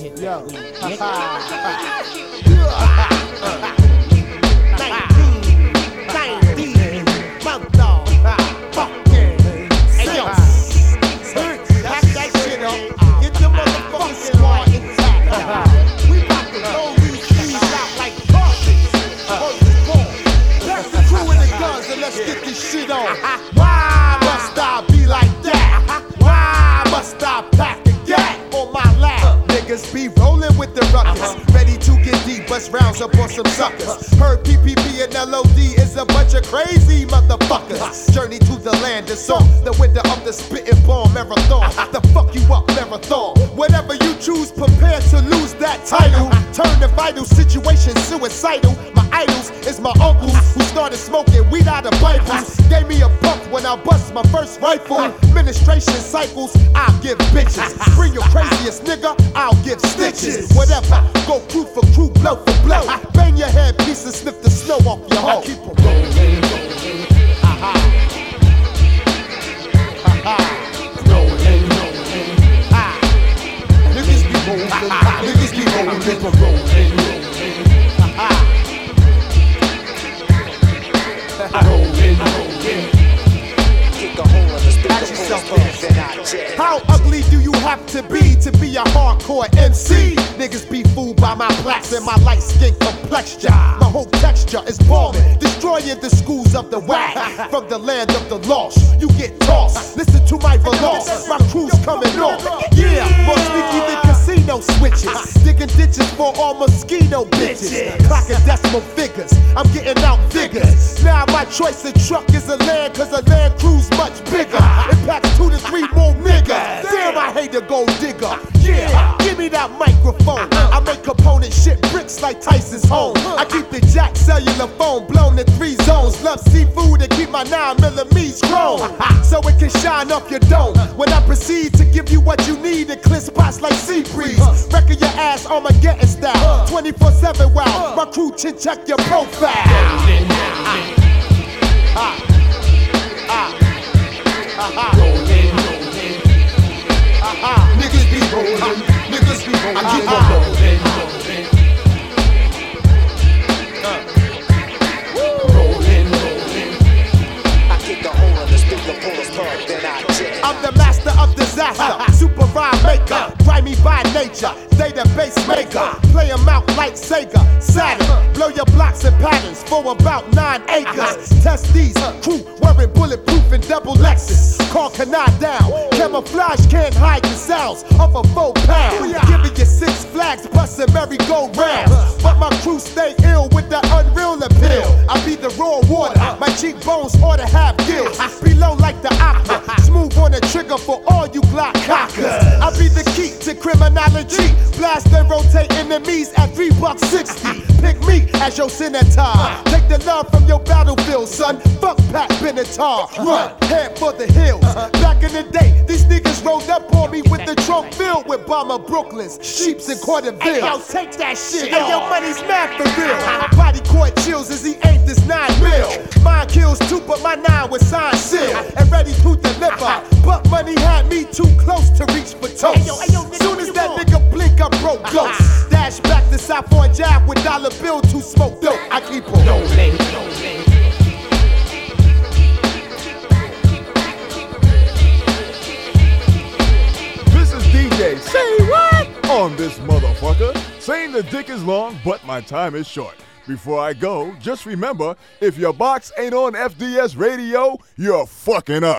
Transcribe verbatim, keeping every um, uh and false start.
hit Yo. that weed. nineteen, mother, fucking, hey yo, pack that shit up, get the motherfucking squad intact. We about to roll these trees out like carpets. Pack the crew and the guns and let's get this shit on. Why must I be like that? Why must I pack the gat on my lap? Niggas be rolling with the ruckus, ready to get deep, bust rounds up on some suckers. Heard P P P and L O D is a bunch of crazy motherfuckers. Journey to the land of song, the winter of the spitting bomb marathon. The fuck you up marathon. Whatever you choose, prepare to lose that title. Turn the vital situation suicidal. My idols is my uncles who started smoking weed out of Bibles. Gave me a buck when I bust my first rifle. Administration cycles, I'll give bitches. Bring your craziest nigga, I'll give stitches. Whatever, go crew for crew, blow for blow. Bang your head piece and sniff the snow off your hoe. Keep it rolling, rolling. Ha-ha. Ha-ha. Rolling, rolling. Ha. Niggas be rolling, niggas be rolling, niggas rolling, rolling. Ha-ha. Rolling, rolling. Kick a hole in the stick. How ugly do you have to be to be a hardcore M C? Niggas be fooled by my plaques and my light skin complexion. My whole texture is bombing, destroying the schools of the whack. From the land of the lost, you get tossed. Listen to my veloz, my crew's coming off. Yeah, more sneaky than casino switches. Digging ditches for all mosquito bitches. Clocking decimal figures, I'm getting out figures. Now my choice of truck is a land, cause a land crew's much bigger. It packs two to three more niggas. Damn, I hate a gold digger. Yeah, give me that microphone. I make component shit bricks like Tyson's home. I keep the jack cellular phone blown in three zones. Love seafood and keep my nine millimeters grown, so it can shine up your dome. When I proceed to give you what you need and clear spots like sea breeze. Wrecking your ass Armageddon style. twenty-four seven wow. My crew chin check your profile. Ah, ah, ah, rolling, rolling. Uh-huh. Niggas be rolling, niggas be rolling. I keep on rolling, rolling. Uh. Rolling, rolling. I kick a hole in the stick, pull a plug, then I jet. I'm the master of disaster, super rhyme maker, grimy by nature, database maker. Play 'em out like Sega, Saturn. Blow your blocks and patterns for about nine acres. Test these, crew wearing bulletproof and double Lexus. Call Kanai down, camouflage can't hide the sounds of a full pound. Giving you six flags, busting merry-go-rounds. But my crew stay ill with the unreal appeal. I be the raw water, my cheekbones ought to have gills. Below like the opera, smooth on the trigger for all you Glock cockers. I be the key to criminology, blast and rotate enemies at three bucks sixty. Pick me as your senator. Take the love from your battlefield, son. Fuck Pat Benatar. Run, head for the hills. Back in the day, these niggas rolled up on me with the trunk filled with Bomber Brooklyns, Sheeps, and Quarterville. Hey, yo, take that shit. Hey, yo, money's mad for real. Body court chills as he aimed this nine mil. Mine kills too, but my nine was signed sealed and ready to deliver. But money had me too close to reach for toast. Soon as that nigga blink, I broke ghost. Dash back to South Point Jab with dollar bill to smoke dope. I keep on rolling, rolling. This is D J. Say what? On this motherfucker. Saying the dick is long, but my time is short. Before I go, just remember, if your box ain't on F D S radio, you're fucking up.